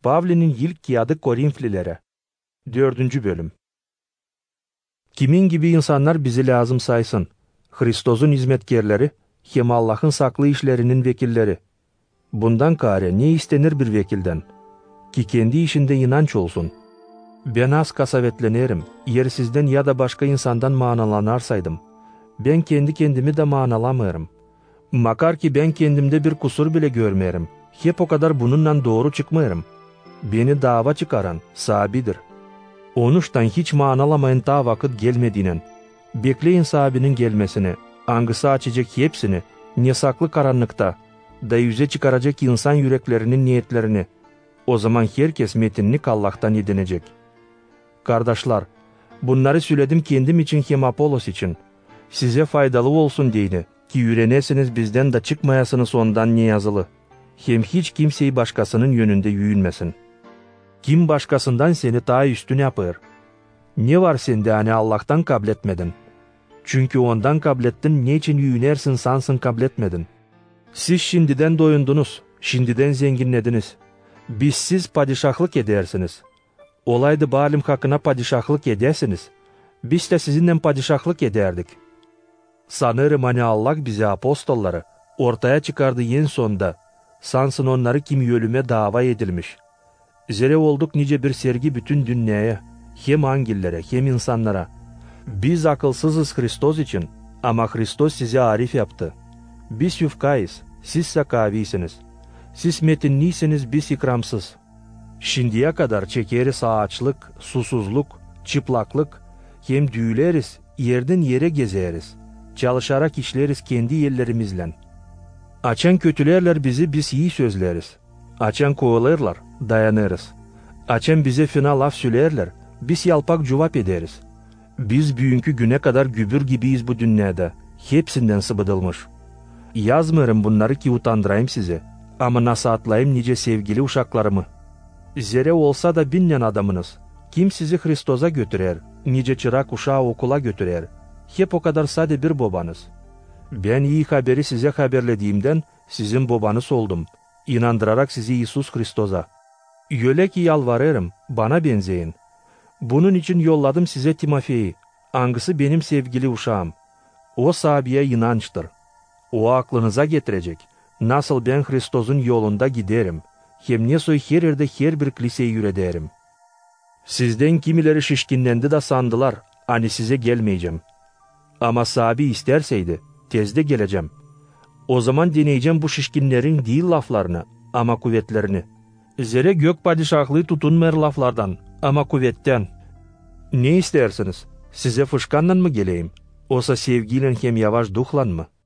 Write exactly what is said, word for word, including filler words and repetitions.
Pavli'nin ilk kağıdı Korinflilere. Dördüncü bölüm. Kimin gibi insanlar bizi lazım saysın? Hristos'un hizmetkerleri, hem Allah'ın saklı işlerinin vekilleri. Bundan kare ne istenir bir vekilden? Ki kendi işinde inanç olsun. Ben az kasavetlenerim, yer sizden ya da başka insandan manalanarsaydım. Ben kendi kendimi de manalamıyorum. Makar ki ben kendimde bir kusur bile görmeyerim. Hep o kadar bununla doğru çıkmayarım. Beni dava çıkaran sahabidir. Onuştan hiç manalamayın ta vakit gelmediğinin. Bekleyin sahabinin gelmesini, angısı açacak hepsini, ne saklı karanlıkta, da yüze çıkaracak insan yüreklerinin niyetlerini. O zaman herkes metinlik Allah'tan edinecek. Kardeşler, bunları söyledim kendim için hem Apolos için. Size faydalı olsun diyeni, ki yürenesiniz bizden de çıkmayasınız ondan ne yazılı. Hem hiç kimseyi başkasının yönünde yürünmesin. Kim başkasından seni daha üstün yapar? Ne var sende hani Allah'tan kabul etmedin? Çünkü ondan kabul ettin, ne için yürünersin sansın kabul etmedin? Siz şimdiden doyundunuz, şimdiden zenginlediniz. Biz siz padişahlık edersiniz. Olaydı balim hakkına padişahlık edersiniz. Biz de sizinle padişahlık ederdik. Sanırım hani Allah bize apostolları ortaya çıkardı en sonda. Sansın onları kim ölüme dava edilmiş. Zere olduk nice bir sergi bütün dünyaya, hem angellere hem insanlara. Biz akılsızız Hristos için, ama Hristos size arif yaptı. Biz yufkayız, siz sakavisiniz. Siz metinliysiniz, biz ikramsız. Şimdiye kadar çekeriz ağaçlık, susuzluk, çıplaklık, hem düğüleriz, yerden yere gezeriz. Çalışarak işleriz kendi yerlerimizle. Açan kötülerler bizi, biz iyi sözleriz. Açan kovalarlar, dayanırız. Açan bize fena laf söylerler, biz yalpak cevap ederiz. Biz büyünkü güne kadar gübür gibiyiz bu dünyada, hepsinden sıvıdılmış. Yazmıyorum bunları ki utandırayım sizi, ama nasihatlayayım nice sevgili uşaklarımı. Zere olsa da binlen adamınız, kim sizi Hristos'a götürer, nice çırak uşağı okula götürer, hep o kadar sade bir babanız. Ben iyi haberi size haberlediğimden sizin babanız oldum, inandırarak sizi İsus Hristos'a. Öyle ki yalvarırım, bana benzeyin. Bunun için yolladım size Timofe'yi, angısı benim sevgili uşağım. O sahabeye inançtır. O aklınıza getirecek, nasıl ben Hristos'un yolunda giderim, hem ne soy her yerde her bir kiliseyi yürederim. Sizden kimileri şişkinlendi de sandılar, hani size gelmeyeceğim. Ama sahabi isterseydi, tezde geleceğim. O zaman deneyeceğim bu şişkinlerin değil laflarını, ama kuvvetlerini. Zere gök padişahlığı tutunmayır laflardan, ama kuvvetten. Ne istersiniz? Size fışkanla mı geleyim? Olsa sevgiyle hem yavaş duhlan mı?